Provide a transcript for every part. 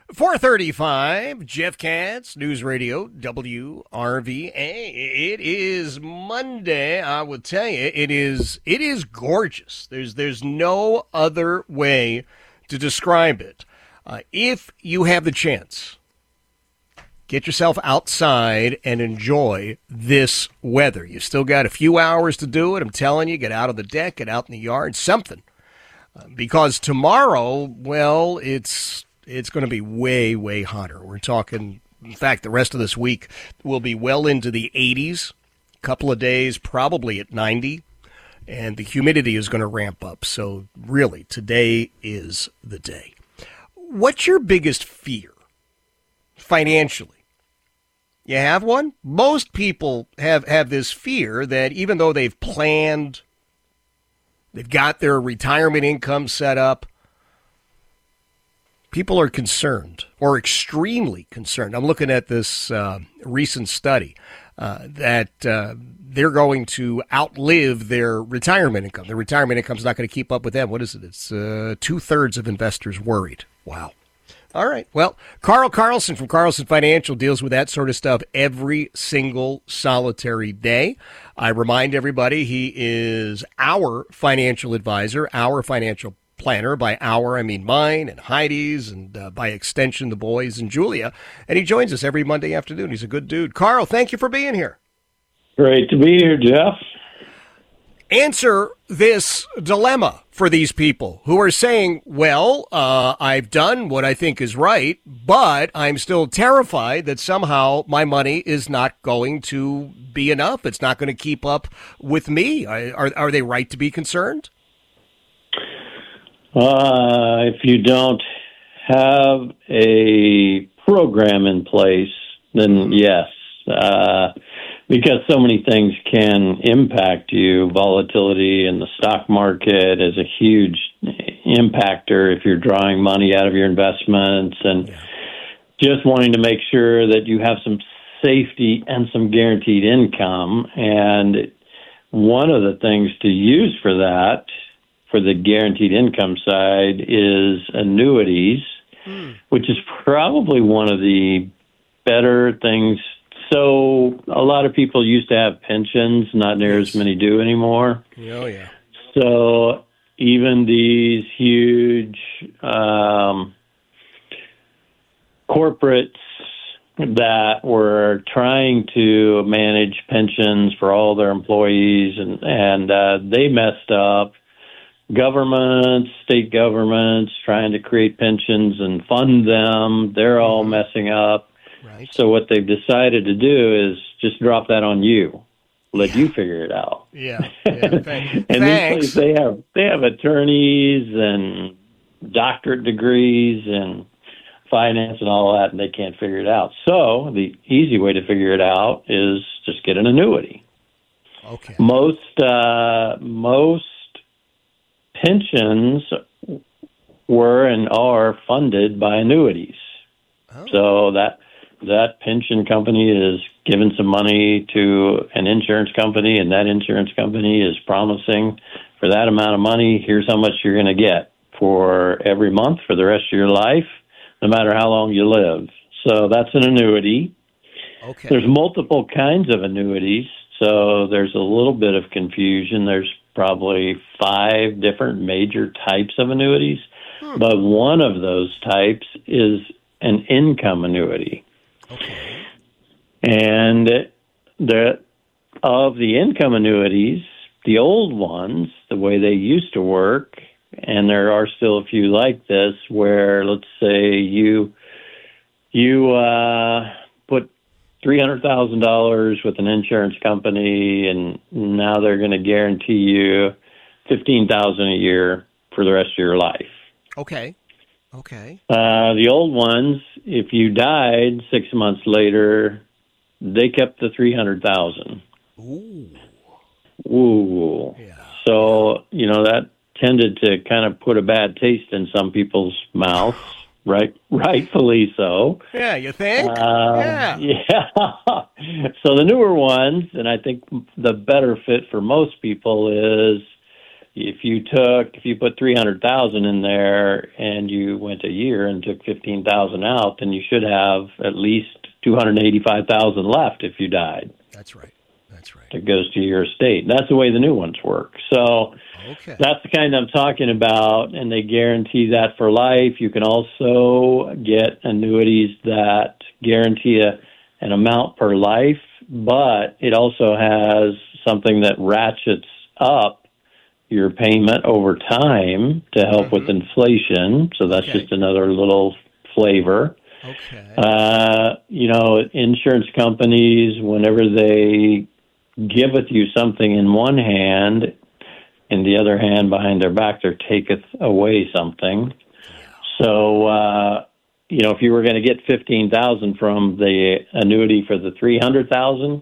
4:35, Jeff Katz, News Radio, WRVA. It is Monday. I will tell you, it is gorgeous. There's no other way to describe it. If you have the chance, get yourself outside and enjoy this weather. You still got a few hours to do it. I'm telling you, get out on the deck, get out in the yard, something. Because tomorrow, well, it's going to be way, way hotter. We're talking, in fact, the rest of this week will be well into the 80s, a couple of days probably at 90, and the humidity is going to ramp up. So really, today is the day. What's your biggest fear financially? You have one? Most people have this fear that even though they've planned, they've got their retirement income set up, people are concerned or extremely concerned. I'm looking at this recent study that they're going to outlive their retirement income. Their retirement income is not going to keep up with them. What is it? It's 2/3 of investors worried. Wow. All right. Well, Carl Carlson from Carlson Financial deals with that sort of stuff every single solitary day. I remind everybody he is our financial advisor, our financial planner. By our, I mean mine and Heidi's, and by extension, the boys and Julia. And he joins us every Monday afternoon. He's a good dude. Carl, thank you for being here. Great to be here, Jeff. Answer this dilemma for these people who are saying, well, I've done what I think is right, but I'm still terrified that somehow my money is not going to be enough. It's not going to keep up with me. Are they right to be concerned? If you don't have a program in place, then yes. Because so many things can impact you. Volatility in the stock market is a huge impactor if you're drawing money out of your investments, and just wanting to make sure that you have some safety and some guaranteed income. And one of the things to use for that, for the guaranteed income side, is annuities, which is probably one of the better things. So a lot of people used to have pensions, not near as many do anymore. Oh, yeah. So even these huge corporates that were trying to manage pensions for all their employees, and they messed up. Governments, state governments trying to create pensions and fund them, they're all messing up. Right. So what they've decided to do is just drop that on you. Let you figure it out. Yeah. And Thanks. they have attorneys and doctorate degrees and finance and all that, and they can't figure it out. So the easy way to figure it out is just get an annuity. Okay. Most pensions were and are funded by annuities. Oh. So that pension company is giving some money to an insurance company, and that insurance company is promising for that amount of money, here's how much you're going to get for every month for the rest of your life, no matter how long you live. So that's an annuity. Okay. There's multiple kinds of annuities, so there's a little bit of confusion. There's probably 5 different major types of annuities, but one of those types is an income annuity. Okay. And of the income annuities, the old ones, the way they used to work, and there are still a few like this, where let's say you put $300,000 with an insurance company, and now they're going to guarantee you $15,000 a year for the rest of your life. Okay. The old ones, if you died 6 months later, they kept the $300,000. Ooh. Yeah. So, that tended to kind of put a bad taste in some people's mouths, right? Rightfully so. Yeah, you think? Yeah. So the newer ones, and I think the better fit for most people, is if you put 300,000 in there and you went a year and took 15,000 out, then you should have at least 285,000 left if you died. That's right. That's right. It goes to your estate. That's the way the new ones work. So that's the kind I'm talking about, and they guarantee that for life. You can also get annuities that guarantee an amount per life, but it also has something that ratchets up your payment over time to help with inflation. So that's just another little flavor. Okay. Insurance companies, whenever they giveth you something in one hand, in the other hand behind their back, there taketh away something. So, if you were going to get 15,000 from the annuity for the 300,000,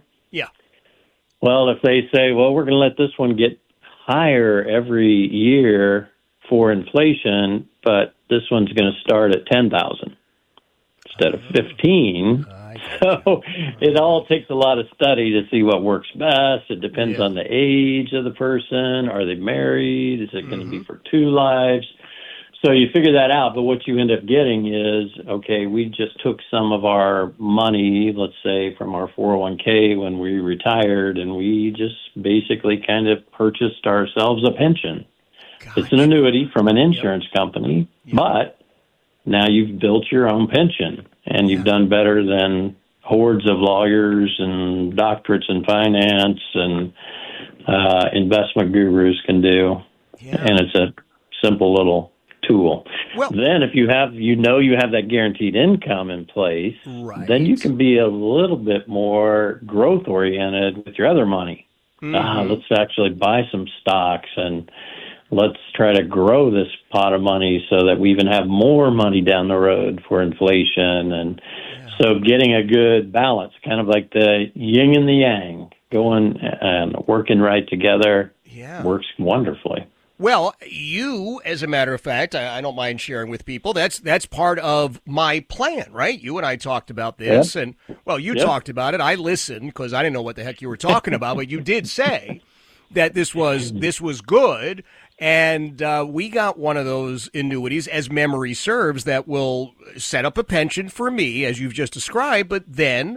well, if they say, well, we're going to let this one get higher every year for inflation, but this one's going to start at 10,000 instead of 15. So it all takes a lot of study to see what works best. It depends on the age of the person. Are they married? Is it going to be for 2 lives? So you figure that out, but what you end up getting is, okay, we just took some of our money, let's say, from our 401k when we retired, and we just basically kind of purchased ourselves a pension. Gotcha. It's an annuity from an insurance company, but now you've built your own pension, and you've done better than hordes of lawyers and doctorates in finance and investment gurus can do. And it's a simple little tool. Well, then if you have that guaranteed income in place, then you can be a little bit more growth oriented with your other money. Let's actually buy some stocks and let's try to grow this pot of money so that we even have more money down the road for inflation. And so getting a good balance, kind of like the yin and the yang, going and working right together works wonderfully. Well, you, as a matter of fact, I don't mind sharing with people, that's part of my plan, right? You and I talked about this, and, well, you talked about it. I listened because I didn't know what the heck you were talking about, but you did say that this was good, and we got one of those annuities, as memory serves, that will set up a pension for me, as you've just described, but then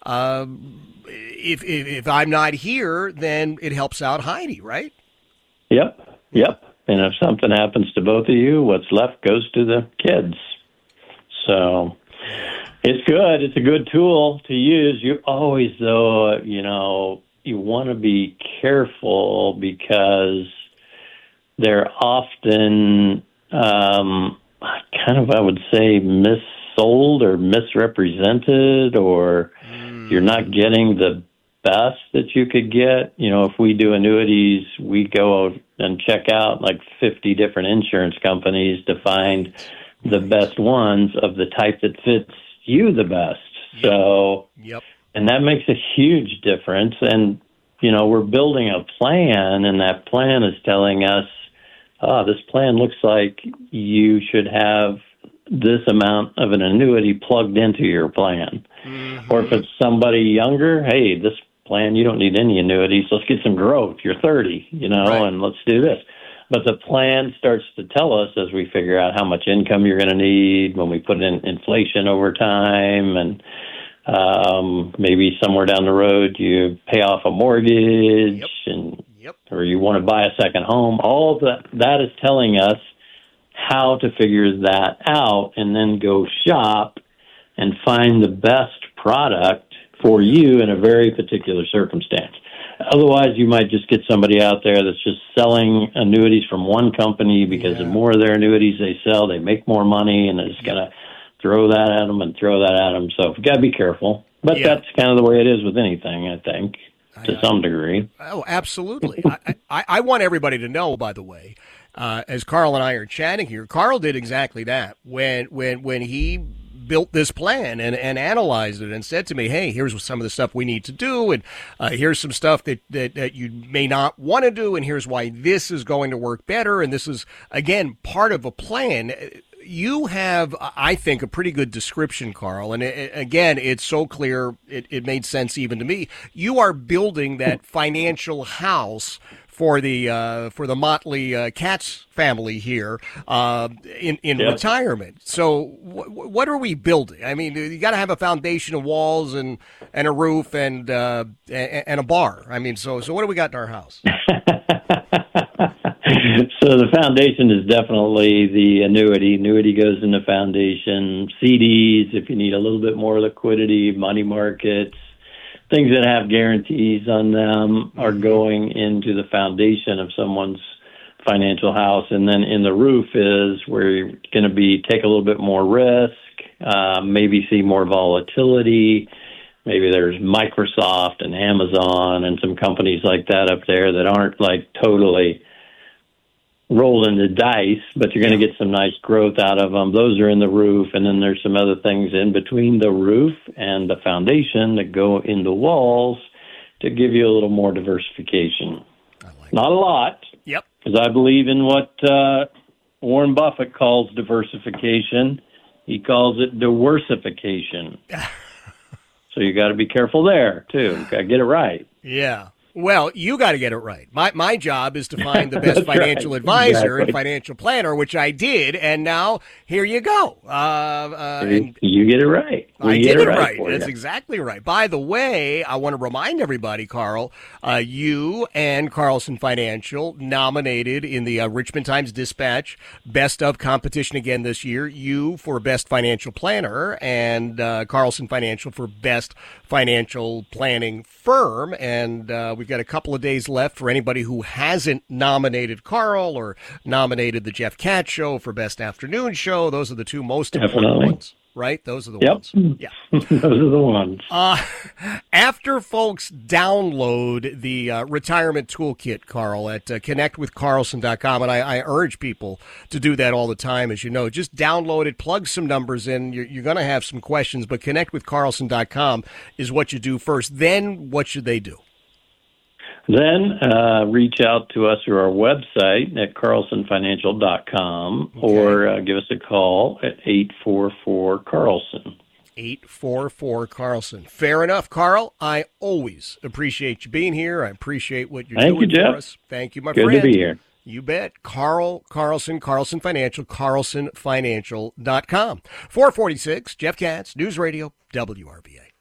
if I'm not here, then it helps out Heidi, right? Yep. And if something happens to both of you, what's left goes to the kids. So it's good. It's a good tool to use. You always, though, you want to be careful because they're often I would say, missold or misrepresented, or you're not getting the best that you could get. If we do annuities, we go and check out like 50 different insurance companies to find the best ones of the type that fits you the best. So, and that makes a huge difference. And, we're building a plan, and that plan is telling us, this plan looks like you should have this amount of an annuity plugged into your plan. Or if it's somebody younger, hey, this plan, you don't need any annuities. Let's get some growth. You're 30, and let's do this. But the plan starts to tell us as we figure out how much income you're going to need when we put in inflation over time, and maybe somewhere down the road you pay off a mortgage or you want to buy a second home. All that is telling us how to figure that out and then go shop and find the best product for you in a very particular circumstance. Otherwise, you might just get somebody out there that's just selling annuities from one company because the more of their annuities they sell, they make more money, and they're just going to throw that at them and throw that at them. So you've got to be careful. But that's kind of the way it is with anything, I think, to some degree. Oh, absolutely. I want everybody to know, by the way, as Carl and I are chatting here, Carl did exactly that. When he built this plan and analyzed it and said to me, hey, here's some of the stuff we need to do, and here's some stuff that you may not want to do, and here's why this is going to work better, and this is, again, part of a plan. You have, I think, a pretty good description, Carl, and again, it's so clear, it made sense even to me. You are building that financial house for the Motley Katz family here in retirement. So what are we building? I mean, you got to have a foundation of walls and a roof and a bar. I mean, so what do we got in our house? So the foundation is definitely the annuity. Annuity goes in the foundation. CDs, if you need a little bit more liquidity, money markets, things that have guarantees on them are going into the foundation of someone's financial house. And then in the roof is where you're going to take a little bit more risk, maybe see more volatility. Maybe there's Microsoft and Amazon and some companies like that up there that aren't like totally rolling the dice, but you're going to get some nice growth out of them. Those are in the roof, and then there's some other things in between the roof and the foundation that go in the walls to give you a little more diversification. Not a lot. Yep. Because I believe in what Warren Buffett calls diversification. He calls it diversification. So you got to be careful there, too. You got to get it right. Yeah. Well, you got to get it right. My job is to find the best financial advisor and financial planner, which I did, and now here you go. You get it right. I did it right. That's exactly right. By the way, I want to remind everybody, Carl, you and Carlson Financial nominated in the Richmond Times-Dispatch Best of competition again this year. You for Best Financial Planner and Carlson Financial for Best Financial Planning Firm. And we've got a couple of days left for anybody who hasn't nominated Carl or nominated the Jeff Katz Show for Best Afternoon Show. Those are the two most important ones. Right? Those are the ones. Yeah. Those are the ones. After folks download the retirement toolkit, Carl, at connectwithcarlson.com, and I urge people to do that all the time, as you know. Just download it, plug some numbers in. You're going to have some questions, but connectwithcarlson.com is what you do first. Then what should they do? Then reach out to us through our website at carlsonfinancial.com or give us a call at 844-CARLSON. 844-CARLSON. Fair enough, Carl. I always appreciate you being here. I appreciate what you're doing for us. Thank you, my friend. Good to be here. You bet. Carl Carlson, Carlson Financial, carlsonfinancial.com. 446, Jeff Katz, News Radio, WRVA.